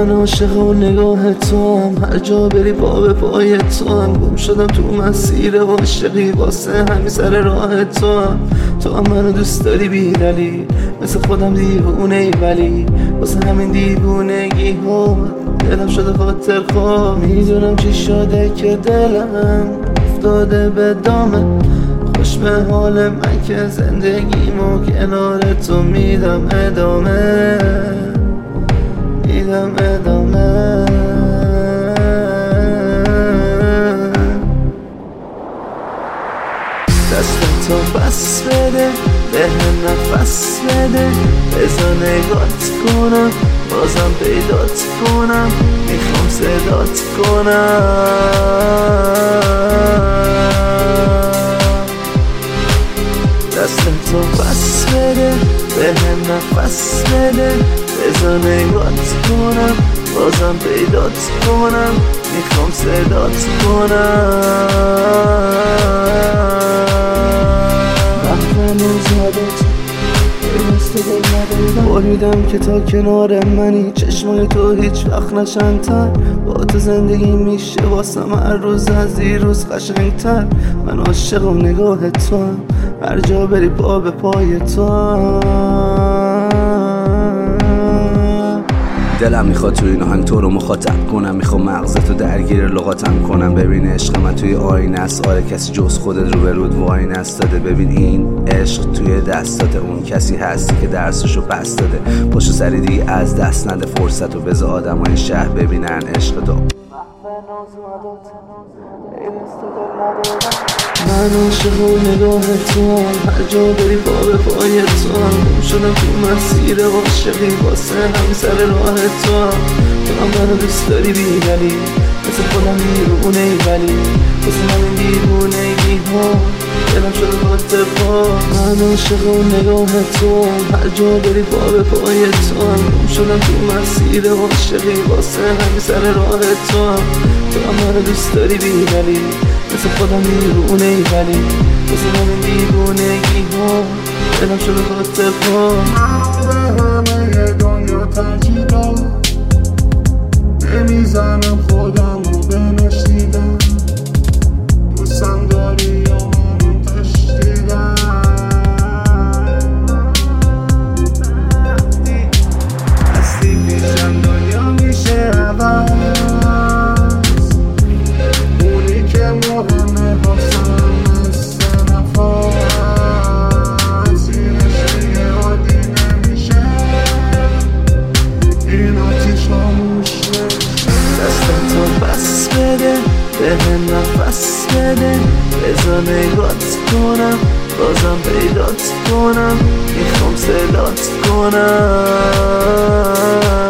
من عاشق و نگاه تو هم، هر جا بری پا به پای تو هم. گم شدم تو مسیر عاشقی، واسه همین سر راه تو هم. تو هم منو دوست داری بی دلیل، مثل خودم دیوونه ای، ولی واسه همین دیوونگی ها دلم شده خاطر خواه. میدونم چی شده که دلم افتاده به دامه، خوش به حال من که زندگیمو کنار تو میدم ادامه، میدم ادامه. دستتو بس بده، به هم نفس بده، بذار نگات کنم، بازم پیدات کنم، میخوام صدات کنم. دستتو بس بده، به هم نفس بده، بذار نگات کنم، بازم پیدات کنم، میخوام صدات کنم. بریدم که تا کنار منی، چشمای تو هیچ وقت نشنتر، با تو زندگی میشه واسم هر روز از دیروز قشنگتر. من عاشقم نگاه تو هم، هر جا بری پا به پای تو هم. دلم میخواد توی این آهنگ تو رو مخاطب کنم، میخوام مغزتو درگیر لغاتم کنم. ببین عشق من توی آینه است، آره کسی جز خودت رو به رود وای نستاده. ببین این عشق توی دستات، اون کسی هستی که درسشو پس داده. پشت سری دیگه از دست نده فرصتو، بذار آدمای شهر ببینن عشق تو. من عاشق و نگاه تو هم، هر جا بری پا به پای تو هم. گم شدم تو مسیر عاشقی، واسه همین سر راه تو هم. تو هم منو دوست داری بی دلیل، مثل خودم دیوونه ای، ولی واسه همین دیوونگی ها دلم شده خاطر خواه. من عاشق و نگاه تو هم، هر جا بری پا به پای تو هم. گم شدم تو مسیر عاشقی، واسه همین سر راه تو هم. تو هم منو دوست داری بی دلیل، مثل خودم دیوونه ای، ولی واسه همین دیوونگی ها دلم شده خاطر خواه. منو به همه دنیا ترجیح دادم، نمیزنم خودم رو بنشیدم. دوستم داری یا منو تشدیدم، هستی پیشم دنیا میشه عوض. اونی که مهمه باسم مثل نفس، این عشقی عادی نمیشه، این آتیش خاموش نمیشه. دستتو بس بده، به هم نفس بده، بذار نگات کنم، بازم پیدات کنم، میخوام صدات کنم.